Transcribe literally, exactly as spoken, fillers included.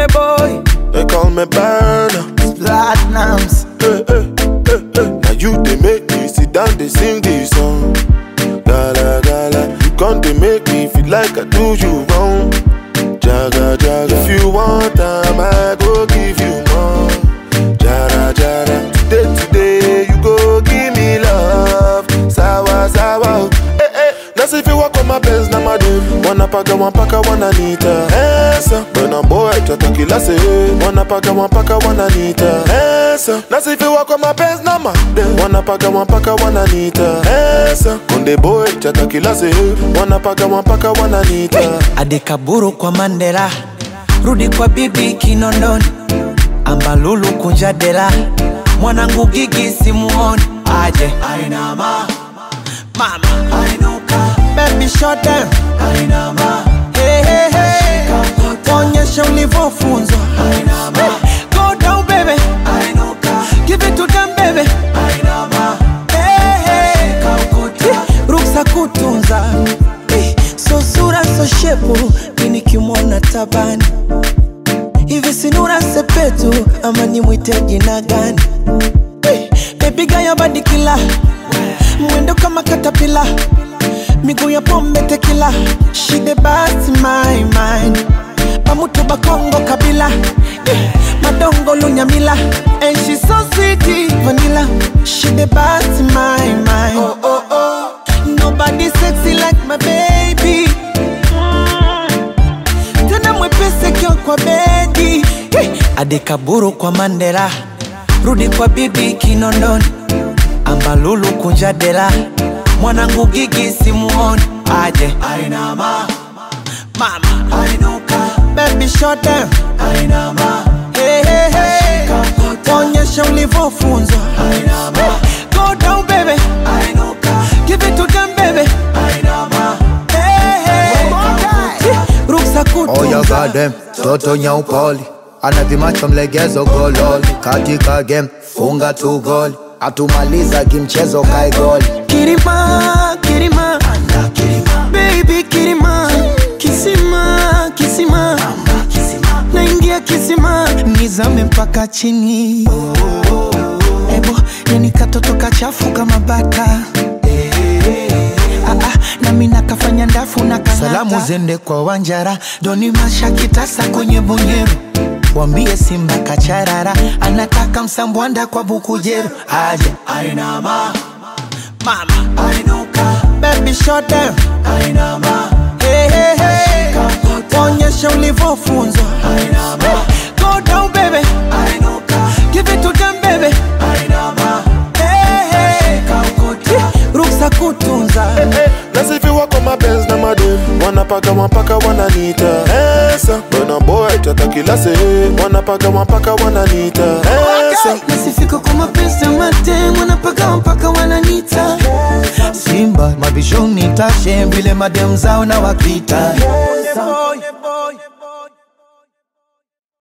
Konde boy, they call me Burner. Platinums. Hey, hey, hey, hey. Now you they make me sit down, they sing this song. Gala, gala, you can't they make me feel like I do you wrong. Jaga, jaga, if you want time, I go give you more. Jara, jara, today, today, you go give me love. Sawa, sawa, eh, eh. Now see if you walk on my pants, now my dude. Wanna paka, one paka, one anita. Esa, when I'm boy, chata kila say. Wanna paka, one paka, one anita. Esa, now see if you walk on my pants, now my dude. Wanna paka, one paka, one anita. Esa, Konde boy, chata kila say. Wanna paka, one paka, one anita. Adekaburu kwa Mandela, rudi kwa bibi Kinondoni. Ambalulu kunjadela, mwanangu Gigi simuoni. Aje Ainama, mama Ainuka, baby shut down Ainama, hey hey hey, onyesha ulivofunzwa Ainama, hey, go down baby Ainuka, give it to them baby Ainama, hey hey, hey, ruksa kutunza, hey, so sura so shepu, mini kimona tabani. Hivi sinura sepetu, ama ni mwite jina gani? Hey, baby gaya badi kila, mwendo kama katapila, miguu ya pombe tequila. She the best in my mind, pamutu bakongo kabila, hey, madongo lunyamila. And she so sweet, vanilla. She the best in my mind. Oh oh oh, nobody sexy like my baby. Tena mwepese kyo kwa bedi. Hey. Adekaburu kwa Mandela, rudi kwa bibi Kinondoni. Ambalulu kunjadela, mwanangu Gigi simuoni. Aje Ainama, mama Ainuka, baby shut down Ainama, hey hey hey, onyesha ulivofunzwa Ainama, hey, go down baby Ainuka, give it to them baby Ainama, hey hey, hey, ruksa kutunza. Oh you got them, toto nyaupoli, anavimacho mlegezo gololi. Katika game, funga tu goli, atumaliza kimchezo kai goli. Kirima, kirima, anda kirima, baby kirima, kisima, kisima, anda kisima, naingia kisima, nizame mpaka chini. Oh, oh, oh. Ebo, yani katoto kachafu kama bata. Eh, eh, eh. Ah, ah, na mina kafanya ndafu na kanata. Salamu zende kwa Wanjara, doni masha kitasa kwenye Bonyeru. Wambie Simba kacharara, anataka msambwanda kwa Bukujero. Aje Ainama, mama Ainuka, baby shut down Ainama, hey hey hey, onyesha ulivofunzwa Ainama, hey, go down baby Ainuka, give it to them baby Ainama, hey hey, hey, ruksa kutunza. Hey, hey. Let's see if you walk on my pants, now my dude. Wanna paka, one paka, one anita. Esa, when I'm boy, chata kila say. Wanna paka, one paka, one anita. Esa, nasifika kwa mapenzi mate, wanapaka mpaka wananita. Simba, mabishoni tashe, vile madem zao na wakita.